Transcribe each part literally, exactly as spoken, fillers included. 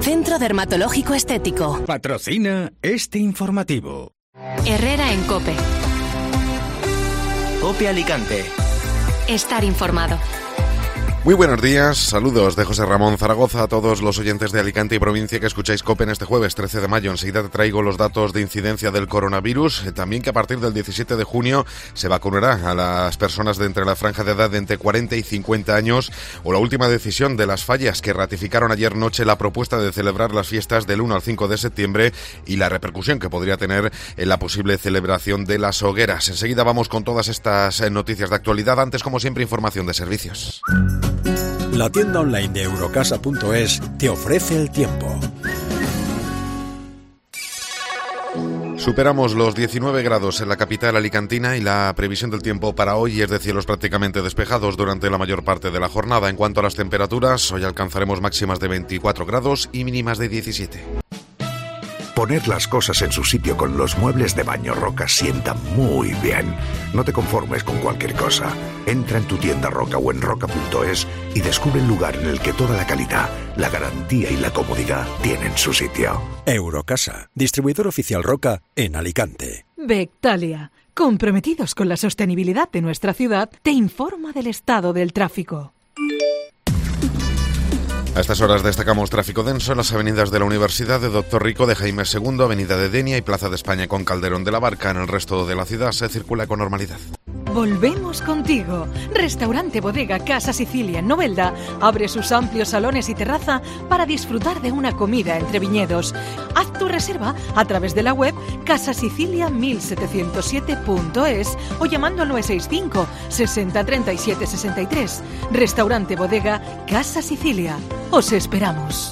Centro Dermatológico Estético. Patrocina este informativo. Herrera en COPE. COPE Alicante. Estar informado. Muy buenos días, saludos de José Ramón Zaragoza a todos los oyentes de Alicante y provincia que escucháis COPE en este jueves trece de mayo. Enseguida te traigo los datos de incidencia del coronavirus, también que a partir del diecisiete de junio se vacunará a las personas de entre la franja de edad de entre cuarenta y cincuenta años, o la última decisión de las fallas que ratificaron ayer noche la propuesta de celebrar las fiestas del uno al cinco de septiembre y la repercusión que podría tener en la posible celebración de las hogueras. Enseguida vamos con todas estas noticias de actualidad, antes como siempre información de servicios. La tienda online de Eurocasa punto es te ofrece el tiempo. Superamos los diecinueve grados en la capital alicantina y la previsión del tiempo para hoy es de cielos prácticamente despejados durante la mayor parte de la jornada. En cuanto a las temperaturas, hoy alcanzaremos máximas de veinticuatro grados y mínimas de diecisiete. Poner las cosas en su sitio con los muebles de Baño Roca sienta muy bien. No te conformes con cualquier cosa. Entra en tu tienda Roca o en roca punto es y descubre el lugar en el que toda la calidad, la garantía y la comodidad tienen su sitio. Eurocasa, distribuidor oficial Roca en Alicante. Bectalia, comprometidos con la sostenibilidad de nuestra ciudad, te informa del estado del tráfico. A estas horas destacamos tráfico denso en las avenidas de la Universidad, de Doctor Rico, de Jaime segundo, Avenida de Denia y Plaza de España con Calderón de la Barca. En el resto de la ciudad se circula con normalidad. Volvemos contigo. Restaurante Bodega Casa Sicilia en Novelda abre sus amplios salones y terraza para disfrutar de una comida entre viñedos. Haz tu reserva a través de la web casa sicilia mil setecientos siete punto es o llamando al nueve seis cinco sesenta treinta y siete sesenta y tres. Restaurante Bodega Casa Sicilia. Os esperamos.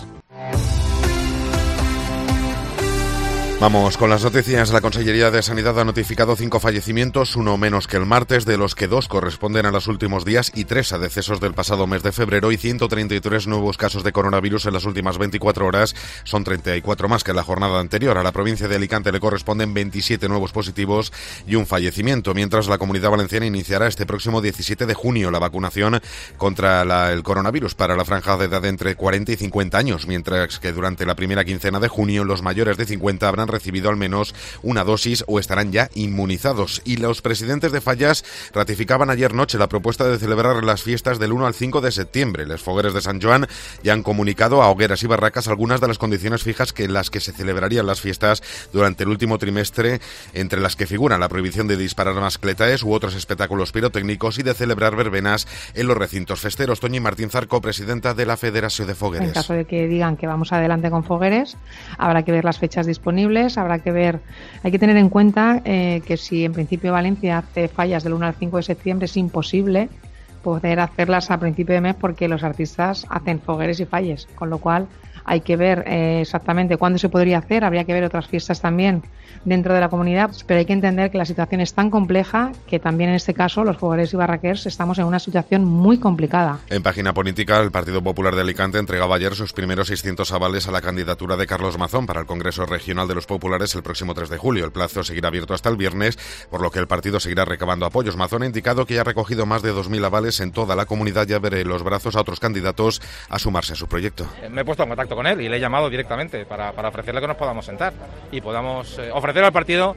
Vamos con las noticias. La Consellería de Sanidad ha notificado cinco fallecimientos, uno menos que el martes, de los que dos corresponden a los últimos días y tres a decesos del pasado mes de febrero y ciento treinta y tres nuevos casos de coronavirus en las últimas veinticuatro horas. Son treinta y cuatro más que en la jornada anterior. A la provincia de Alicante le corresponden veintisiete nuevos positivos y un fallecimiento, mientras la Comunidad Valenciana iniciará este próximo diecisiete de junio la vacunación contra la, el coronavirus para la franja de edad de entre cuarenta y cincuenta años, mientras que durante la primera quincena de junio los mayores de cincuenta habrán recibido al menos una dosis o estarán ya inmunizados. Y los presidentes de fallas ratificaban ayer noche la propuesta de celebrar las fiestas del uno al cinco de septiembre. Los fogueres de San Joan ya han comunicado a hogueras y barracas algunas de las condiciones fijas que en las que se celebrarían las fiestas durante el último trimestre, entre las que figuran la prohibición de disparar mascletaes u otros espectáculos pirotécnicos y de celebrar verbenas en los recintos festeros. Toñi Martín Zarco, presidenta de la Federación de Fogueres. En caso de que digan que vamos adelante con fogueres, habrá que ver las fechas disponibles, habrá que ver, hay que tener en cuenta eh, que si en principio Valencia hace fallas del uno al cinco de septiembre, es imposible poder hacerlas a principio de mes porque los artistas hacen fogueres y falles, con lo cual hay que ver eh, exactamente cuándo se podría hacer, habría que ver otras fiestas también dentro de la comunidad, pero hay que entender que la situación es tan compleja que también en este caso los fogueres y barraquers estamos en una situación muy complicada. En página política, el Partido Popular de Alicante entregaba ayer sus primeros seiscientos avales a la candidatura de Carlos Mazón para el Congreso Regional de los Populares el próximo tres de julio. El plazo seguirá abierto hasta el viernes, por lo que el partido seguirá recabando apoyos. Mazón ha indicado que ya ha recogido más de dos mil avales en toda la comunidad y abre los brazos a otros candidatos a sumarse a su proyecto. Me he puesto en contacto con él y le he llamado directamente para, para ofrecerle que nos podamos sentar y podamos eh, ofrecer al partido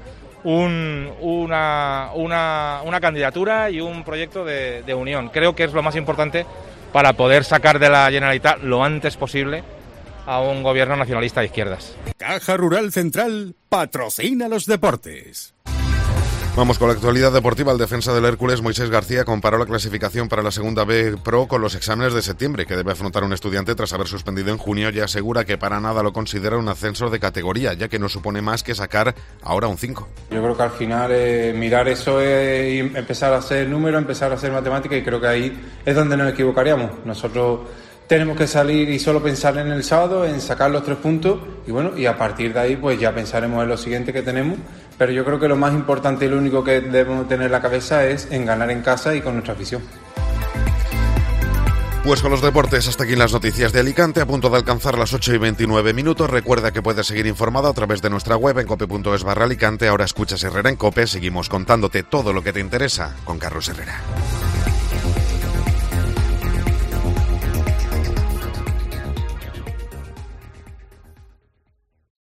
un, una, una, una candidatura y un proyecto de, de unión. Creo que es lo más importante para poder sacar de la Generalitat lo antes posible a un gobierno nacionalista de izquierdas. Caja Rural Central patrocina los deportes. Vamos con la actualidad deportiva. El defensa del Hércules, Moisés García, comparó la clasificación para la segunda B Pro con los exámenes de septiembre que debe afrontar un estudiante tras haber suspendido en junio, y asegura que para nada lo considera un ascenso de categoría, ya que no supone más que sacar ahora un cinco. Yo creo que al final eh, mirar eso es empezar a hacer números, empezar a hacer matemáticas, y creo que ahí es donde nos equivocaríamos. Nosotros tenemos que salir y solo pensar en el sábado, en sacar los tres puntos, y bueno, y a partir de ahí pues ya pensaremos en lo siguiente que tenemos, pero yo creo que lo más importante y lo único que debemos tener en la cabeza es en ganar en casa y con nuestra afición. Pues con los deportes, hasta aquí las noticias de Alicante, a punto de alcanzar las ocho y veintinueve minutos. Recuerda que puedes seguir informado a través de nuestra web en cope punto es barra Alicante. Ahora escuchas Herrera en COPE, seguimos contándote todo lo que te interesa con Carlos Herrera.